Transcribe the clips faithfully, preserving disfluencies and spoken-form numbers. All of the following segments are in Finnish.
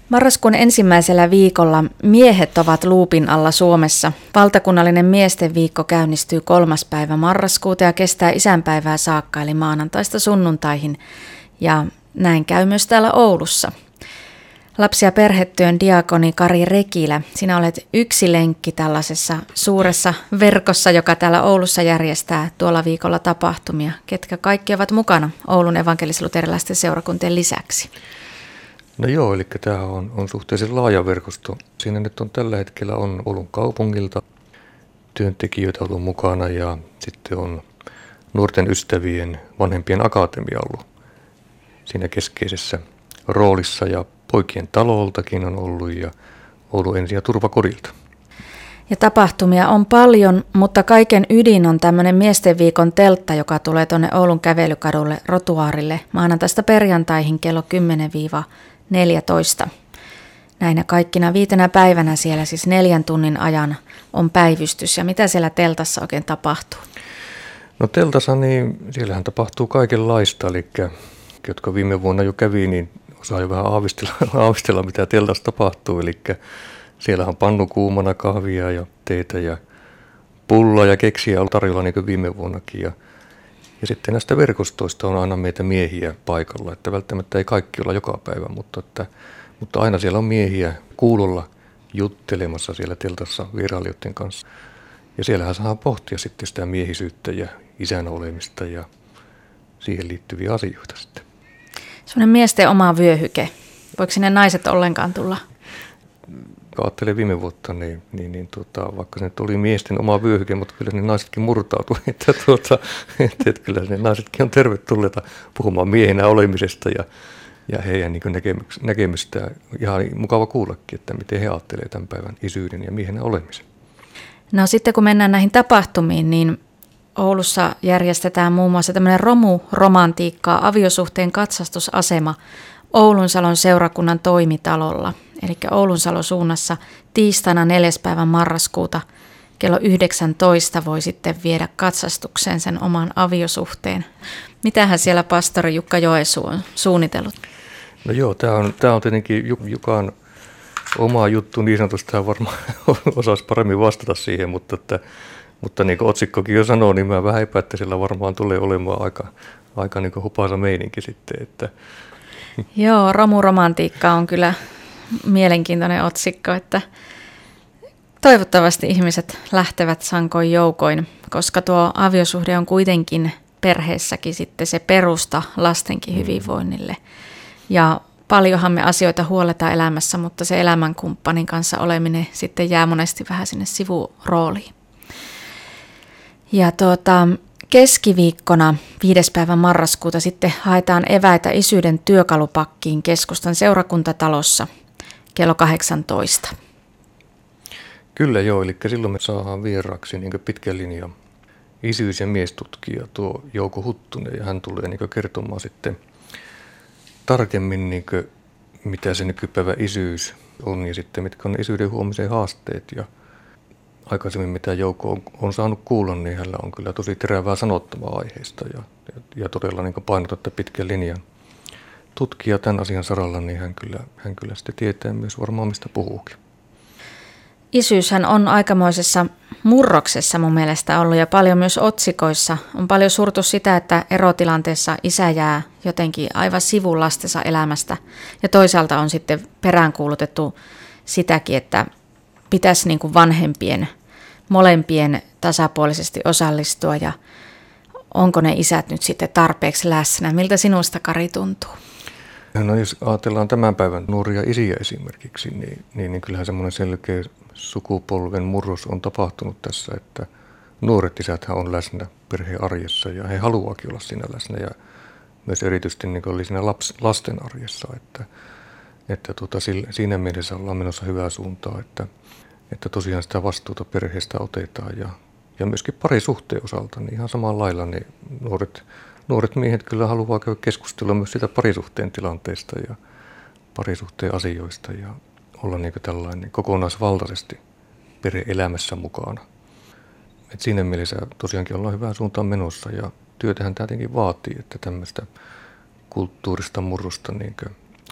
Marraskuun ensimmäisellä viikolla miehet ovat luupin alla Suomessa. Valtakunnallinen miesten viikko käynnistyy kolmas päivä marraskuuta ja kestää isänpäivää saakka, eli maanantaista sunnuntaihin. Ja näin käy myös täällä Oulussa. Lapsi- ja perhetyön diakoni Kari Rekilä, sinä olet yksi lenkki tällaisessa suuressa verkossa, joka täällä Oulussa järjestää tuolla viikolla tapahtumia. Ketkä kaikki ovat mukana Oulun evankelis-luterilaisten seurakuntien lisäksi? No joo, eli tämä on, on suhteellisen laaja verkosto. Siinä nyt on tällä hetkellä on Oulun kaupungilta työntekijöitä ollut mukana ja sitten on nuorten ystävien vanhempien akatemia ollut siinä keskeisessä roolissa ja poikien taloltakin on ollut ja Oulun ensi- ja turvakodilta. Ja tapahtumia on paljon, mutta kaiken ydin on tämmöinen miesten viikon teltta, joka tulee tuonne Oulun kävelykadulle Rotuaarille maanantaista perjantaihin kello kymmenen neljätoista. Näinä kaikkina viitenä päivänä siellä siis neljän tunnin ajan on päivystys. Ja mitä siellä teltassa oikein tapahtuu? No teltassa, niin siellähän tapahtuu kaikenlaista, eli jotka viime vuonna jo kävi, niin osaa jo vähän aavistella, aavistella mitä teltassa tapahtuu. Eli siellä on pannu kuumana kahvia ja teetä ja pullaa ja keksiä on tarjolla niin kuin viime vuonnakin. Ja, ja sitten näistä verkostoista on aina meitä miehiä paikalla, että välttämättä ei kaikki olla joka päivä, mutta, että, mutta aina siellä on miehiä kuulolla juttelemassa siellä teltassa vierailijoiden kanssa. Ja siellähän saa pohtia sitten sitä miehisyyttä ja isän olemista ja siihen liittyviä asioita sitten. Sellainen miesten oma vyöhyke. Voiko sinne naiset ollenkaan tulla? Kun ajattelen viime vuotta, niin, niin, niin tuota, vaikka se nyt oli miesten oma vyöhyke, mutta kyllä ne naisetkin murtautui. Että, tuota, että, että kyllä ne naisetkin on tervetulleita puhumaan miehenä olemisesta ja, ja heidän niin näkemys, näkemystään. Ihan mukava kuullakin, että miten he ajattelevat tämän päivän isyyden ja miehenä olemisen. No sitten kun mennään näihin tapahtumiin, niin Oulussa järjestetään muun muassa tämmöinen romuromantiikkaa aviosuhteen katsastusasema Oulunsalon seurakunnan toimitalolla. Eli Oulunsalon suunnassa tiistaina neljäs päivä marraskuuta kello yhdeksäntoista voi sitten viedä katsastukseen sen oman aviosuhteen. Mitähän siellä pastori Jukka Joensuu on suunnitellut? No joo, tämä on, tämä on tietenkin Jukan oma juttu niin sanotusti, hän varmaan osaisi paremmin vastata siihen, mutta, että, mutta niin kuin otsikkokin jo sanoo, niin mä vähän epäin, että siellä varmaan tulee olemaan aika, aika niin kuin hupaisa meininki sitten. Että. Joo, romuromantiikka on kyllä mielenkiintoinen otsikko, että toivottavasti ihmiset lähtevät sankoin joukoin, koska tuo aviosuhde on kuitenkin perheessäkin sitten se perusta lastenkin hyvinvoinnille. Ja paljonhan me asioita huoletaan elämässä, mutta se elämänkumppanin kanssa oleminen sitten jää monesti vähän sinne sivurooliin. Ja tuota, keskiviikkona viides päivä marraskuuta sitten haetaan eväitä isyyden työkalupakkiin keskustan seurakuntatalossa kello kahdeksantoista. Kyllä joo, eli silloin me saadaan vieraaksi niin pitkän linjan isyys- ja miestutkija tuo Jouko Huttunen, ja hän tulee niin kertomaan sitten tarkemmin, niin kuin, mitä se nykypäivä isyys on ja sitten mitkä on isyyden huomisen haasteet. Ja aikaisemmin mitä Jouko on, on saanut kuulla, niin hänellä on kyllä tosi terävää sanottavaa aiheesta ja, ja, ja todella niin painotettu pitkän linjan tutkija tämän asian saralla, niin hän kyllä, hän kyllä sitten tietää myös varmaan mistä puhuukin. Isyyshän on aikamoisessa murroksessa mun mielestä ollut ja paljon myös otsikoissa. On paljon surtu sitä, että erotilanteessa isä jää jotenkin aivan sivun lastensa elämästä. Ja toisaalta on sitten peräänkuulutettu sitäkin, että pitäisi niin kuin vanhempien, molempien tasapuolisesti osallistua ja onko ne isät nyt sitten tarpeeksi läsnä. Miltä sinusta, Kari, tuntuu? No jos ajatellaan tämän päivän nuoria isiä esimerkiksi, niin, niin, niin kyllähän semmoinen selkeä sukupolven murros on tapahtunut tässä, että nuoret isäthän on läsnä perheen arjessa ja he haluaakin olla siinä läsnä ja myös erityisesti niin oli siinä laps, lasten arjessa, että, että tuota, siinä mielessä ollaan menossa hyvää suuntaa, että, että tosiaan sitä vastuuta perheestä otetaan ja, ja myöskin parisuhteen osalta, niin ihan samalla lailla niin nuoret, nuoret miehet kyllä haluaa käydä keskustelua myös sitä parisuhteen tilanteesta ja parisuhteen asioista ja olla niin kuin tällainen kokonaisvaltaisesti perhe-elämässä mukana. Et siinä mielessä tosiaankin ollaan hyvään suuntaan menossa ja työtähän tämä tietenkin vaatii, että tämmöistä kulttuurista murrosta niin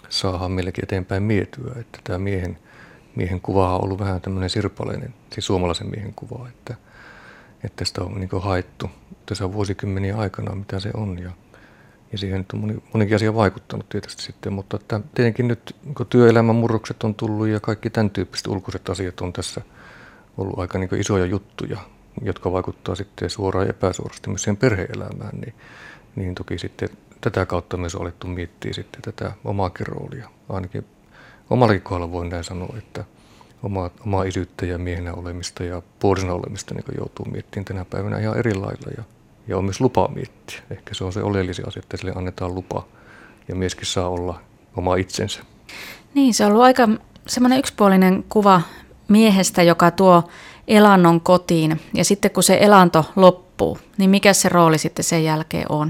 saadaan meillekin eteenpäin mietyä. Että tämä miehen, miehen kuva on ollut vähän tämmöinen sirpaleinen, siis suomalaisen miehen kuva, että, että sitä on niin kuin haettu tässä vuosikymmeniä aikana, mitä se on. Ja, ja siihen nyt on moni, monikin asia vaikuttanut tietysti sitten, mutta että tietenkin nyt kun työelämän murrokset on tullut ja kaikki tämän tyyppiset ulkoiset asiat on tässä ollut aika niin kuin isoja juttuja, jotka vaikuttaa sitten suoraan ja epäsuorasti myös siihen perhe-elämään, niin, niin toki sitten tätä kautta myös on alettu miettiä sitten tätä omaakin roolia. Ainakin omallakin kohdalla voin näin sanoa, että oma, omaa isyyttä ja miehenä olemista ja puolisena olemista niin joutuu miettimään tänä päivänä ihan eri lailla. Ja, ja on myös lupa miettiä. Ehkä se on se oleellisin asia, että sille annetaan lupa ja mieskin saa olla oma itsensä. Niin, se on ollut aika semmoinen yksipuolinen kuva miehestä, joka tuo elannon kotiin. Ja sitten kun se elanto loppuu, niin mikä se rooli sitten sen jälkeen on?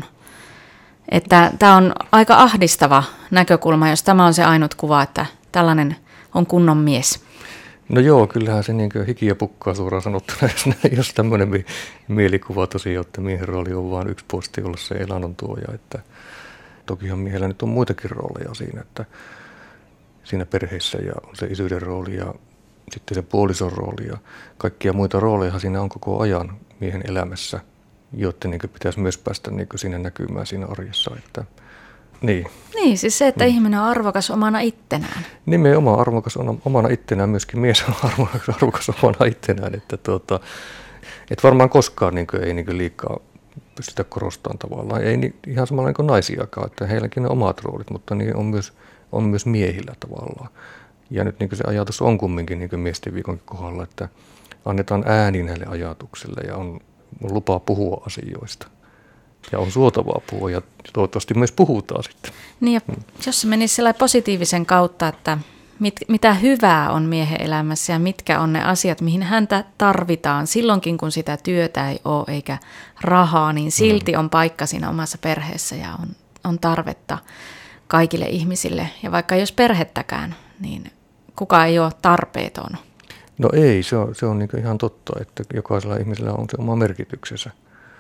Että tämä on aika ahdistava näkökulma, jos tämä on se ainut kuva, että tällainen on kunnon mies. No joo, kyllähän se niin hiki ja pukkaa suoraan sanottuna, jos, jos tämmöinen mi- mielikuva tosiaan, että miehen rooli on vain yksipuolisesti olla se elannon tuoja. Että tokihan miehellä nyt on muitakin rooleja siinä, että siinä perheessä ja on se isyyden rooli ja sitten se puolison rooli ja kaikkia muita rooleja siinä on koko ajan miehen elämässä, jotta niin pitäisi myös päästä niin siinä näkymään siinä arjessa. Että, niin. niin, siis se, että mm. ihminen on arvokas omana ittenään. Nimenomaan arvokas on omana ittenään, myöskin mies on arvokas, arvokas omana ittenään. Että, tuota, että varmaan koskaan niin kuin, ei niin kuin liikaa pystytä korostamaan tavallaan. Ei niin, ihan samalla niin kuin naisiakaan, että heilläkin on omat roolit, mutta niin on myös, on myös miehillä tavallaan. Ja nyt niin kuin se ajatus on kumminkin niin kuin miesten viikon kohdalla, että annetaan ääni näille ajatuksille ja on, on lupaa puhua asioista. Ja on suotavaa puhua ja toivottavasti myös puhutaan sitten. Niin ja hmm. jos se menisi sellainen positiivisen kautta, että mit, mitä hyvää on miehen elämässä ja mitkä on ne asiat, mihin häntä tarvitaan silloinkin, kun sitä työtä ei ole eikä rahaa, niin silti hmm. on paikka siinä omassa perheessä ja on, on tarvetta kaikille ihmisille. Ja vaikka jos perhettäkään, niin kukaan ei ole tarpeeton. No ei, se on, se on niin ihan totta, että jokaisella ihmisellä on se oma merkityksensä.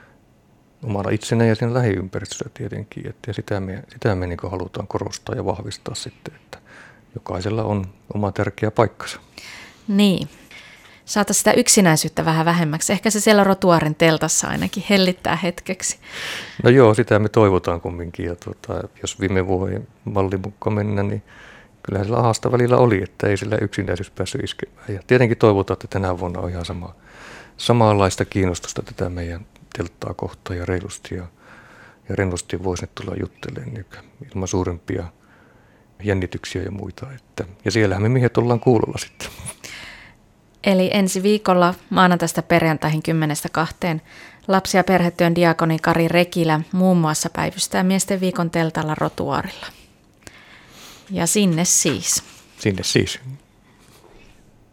Omalla itsenä ja siinä lähiympäristössä tietenkin. Että ja sitä me, sitä me niin halutaan korostaa ja vahvistaa sitten, että jokaisella on oma tärkeä paikkansa. Niin. Saataisiin sitä yksinäisyyttä vähän vähemmäksi. Ehkä se siellä rotuaarin teltassa ainakin hellittää hetkeksi. No joo, sitä me toivotaan kumminkin. Ja tuota, jos viime vuoden mallin mukaan mennä, niin kyllähän sillä ahasta välillä oli, että ei sillä yksinäisyys päässyt iskemään. Ja tietenkin toivotaan, että tänä vuonna on ihan sama, samanlaista kiinnostusta tätä meidän telttaa kohtaan ja reilusti ja, ja rennosti voisi ne tulla juttelemaan niin ilman suurempia jännityksiä ja muita. Että, ja siellähän me miehet ollaan kuulolla sitten. Eli ensi viikolla maanantaista perjantaihin kymmenestä kahteen lapsi- ja perhetyön diakoni Kari Rekilä muun muassa päivystää miesten viikon teltalla rotuaarilla. Ja sinne siis. Sinne siis.